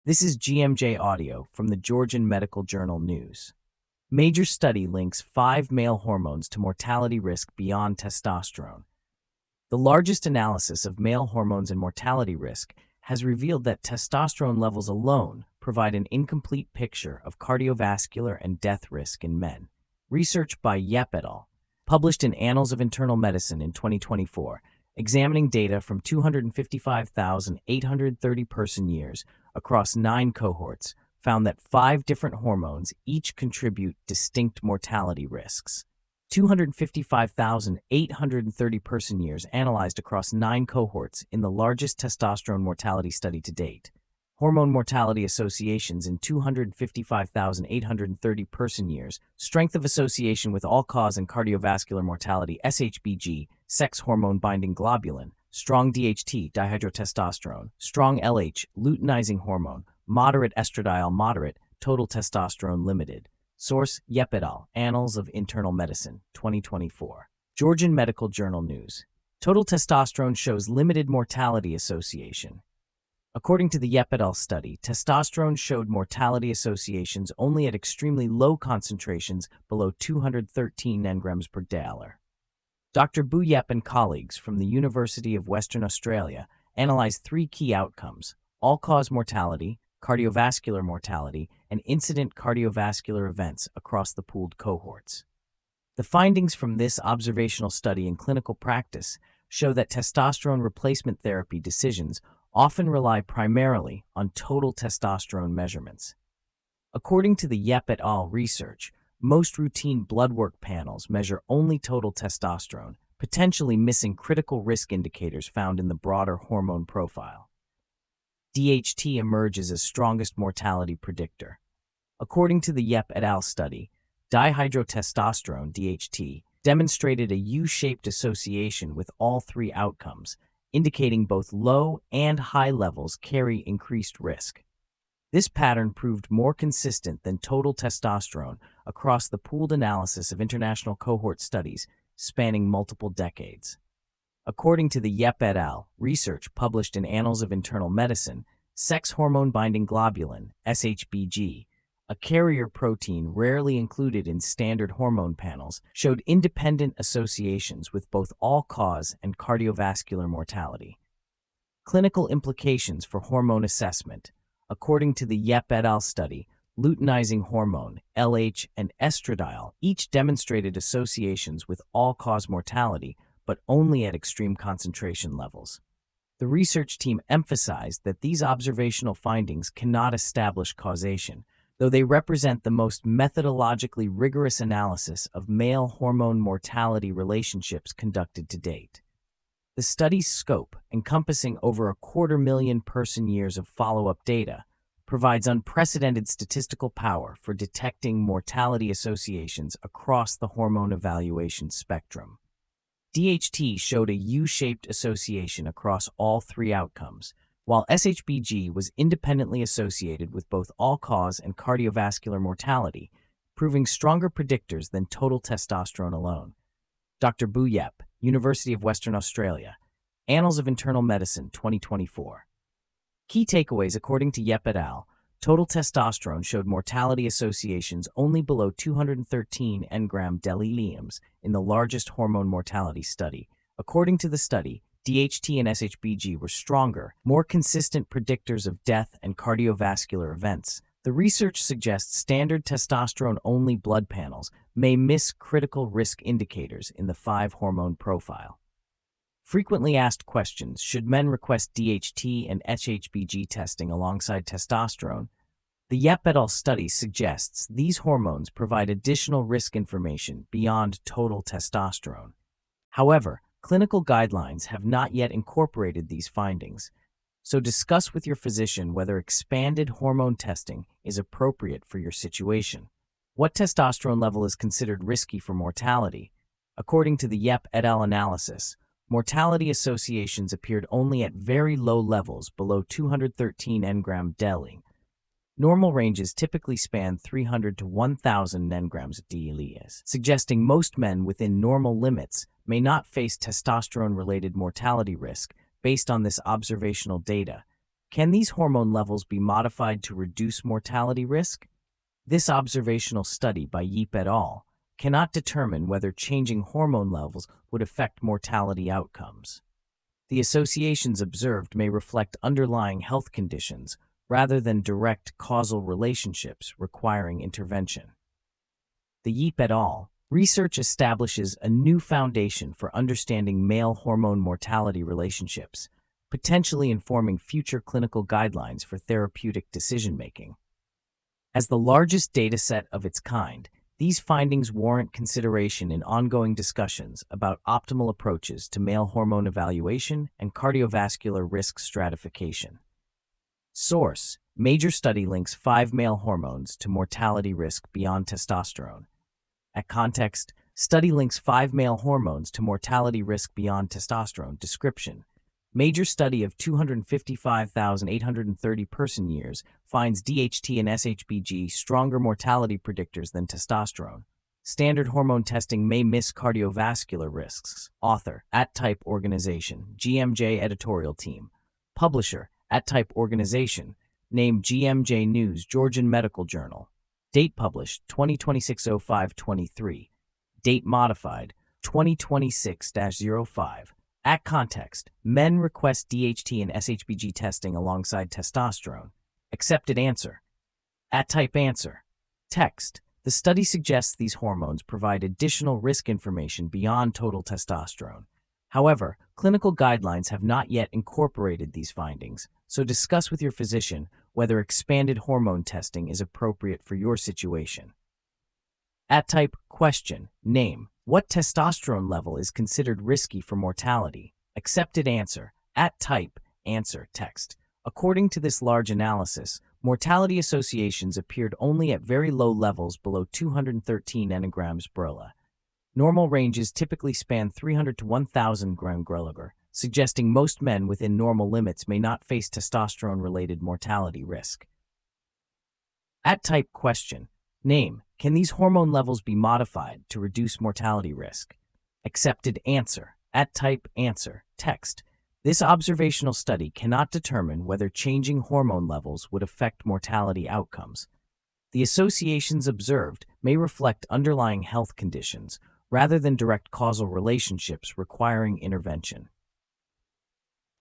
This is GMJ Audio from the Georgian Medical Journal News. Major study links 5 male hormones to mortality risk beyond testosterone. The largest analysis of male hormones and mortality risk has revealed that testosterone levels alone provide an incomplete picture of cardiovascular and death risk in men. Research by Yep et al., published in Annals of Internal Medicine in 2024, examining data from 255,830 person-years across 9 cohorts, found that 5 different hormones each contribute distinct mortality risks. 255,830 person-years analyzed across 9 cohorts in the largest testosterone mortality study to date. Hormone mortality associations in 255,830 person-years, strength of association with all-cause and cardiovascular mortality SHBG, sex hormone-binding globulin, strong DHT dihydrotestosterone, strong LH luteinizing hormone, moderate estradiol moderate, total testosterone limited. Source, Yep et al., Annals of Internal Medicine, 2024. Georgian Medical Journal News. Total testosterone shows limited mortality association. According to the Yep et al. Study, testosterone showed mortality associations only at extremely low concentrations below 213 nanograms per deciliter. Dr. Bu Yep and colleagues from the University of Western Australia analyzed 3 key outcomes: all-cause mortality, cardiovascular mortality, and incident cardiovascular events across the pooled cohorts. The findings from this observational study in clinical practice show that testosterone replacement therapy decisions often rely primarily on total testosterone measurements. According to the Yep et al. Research, most routine blood work panels measure only total testosterone, potentially missing critical risk indicators found in the broader hormone profile. DHT emerges as strongest mortality predictor. According to the Yep et al. Study, dihydrotestosterone DHT demonstrated a U-shaped association with all 3 outcomes, indicating both low and high levels carry increased risk. This pattern proved more consistent than total testosterone across the pooled analysis of international cohort studies spanning multiple decades. According to the Yep et al. Research published in Annals of Internal Medicine, sex hormone-binding globulin, SHBG, a carrier protein rarely included in standard hormone panels, showed independent associations with both all-cause and cardiovascular mortality. Clinical implications for hormone assessment. According to the Yep et al. Study, luteinizing hormone, LH, and estradiol each demonstrated associations with all-cause mortality, but only at extreme concentration levels. The research team emphasized that these observational findings cannot establish causation, though they represent the most methodologically rigorous analysis of male hormone mortality relationships conducted to date. The study's scope, encompassing over 250,000 person-years of follow-up data, provides unprecedented statistical power for detecting mortality associations across the hormone evaluation spectrum. DHT showed a U-shaped association across all 3 outcomes, while SHBG was independently associated with both all-cause and cardiovascular mortality, proving stronger predictors than total testosterone alone. Dr. Bu Yep, University of Western Australia, Annals of Internal Medicine, 2024. Key takeaways. According to Yep et al., total testosterone showed mortality associations only below 213 n-gram deciliters in the largest hormone mortality study. According to the study, DHT and SHBG were stronger, more consistent predictors of death and cardiovascular events. The research suggests standard testosterone-only blood panels may miss critical risk indicators in the 5-hormone profile. Frequently asked questions: should men request DHT and SHBG testing alongside testosterone? The Yep et al. Study suggests these hormones provide additional risk information beyond total testosterone. However, clinical guidelines have not yet incorporated these findings, so discuss with your physician whether expanded hormone testing is appropriate for your situation. What testosterone level is considered risky for mortality? According to the Yep et al. Analysis, mortality associations appeared only at very low levels below 213 n-gram deciliters. Normal ranges typically span 300 to 1,000 nanograms deciliters, suggesting most men within normal limits may not face testosterone-related mortality risk based on this observational data. Can these hormone levels be modified to reduce mortality risk? This observational study by Yeap et al. Cannot determine whether changing hormone levels would affect mortality outcomes. The associations observed may reflect underlying health conditions rather than direct causal relationships requiring intervention. The Yeap et al. Research establishes a new foundation for understanding male hormone mortality relationships, potentially informing future clinical guidelines for therapeutic decision-making. As the largest dataset of its kind, these findings warrant consideration in ongoing discussions about optimal approaches to male hormone evaluation and cardiovascular risk stratification. Source: Major study links 5 male hormones to mortality risk beyond testosterone. At context, study links 5 male hormones to mortality risk beyond testosterone. Description: Major study of 255,830 person-years finds DHT and SHBG stronger mortality predictors than testosterone. Standard hormone testing may miss cardiovascular risks. Author: @Type Organization, GMJ Editorial Team. Publisher: @Type Organization. Name: GMJ News, Georgian Medical Journal. Date published: 2026-05-23. Date modified: 2026-05. At context, men request DHT and SHBG testing alongside testosterone. Accepted answer. At type answer. Text: The study suggests these hormones provide additional risk information beyond total testosterone. However, clinical guidelines have not yet incorporated these findings, so discuss with your physician whether expanded hormone testing is appropriate for your situation. At type question. Name: What testosterone level is considered risky for mortality? Accepted answer. At type answer. Text: According to this large analysis, mortality associations appeared only at very low levels below 213 nanograms per. Normal ranges typically span 300 to 1,000 g/L, suggesting most men within normal limits may not face testosterone-related mortality risk. At type question. Name: Can these hormone levels be modified to reduce mortality risk? Accepted answer. At type answer. Text: This observational study cannot determine whether changing hormone levels would affect mortality outcomes. The associations observed may reflect underlying health conditions rather than direct causal relationships requiring intervention.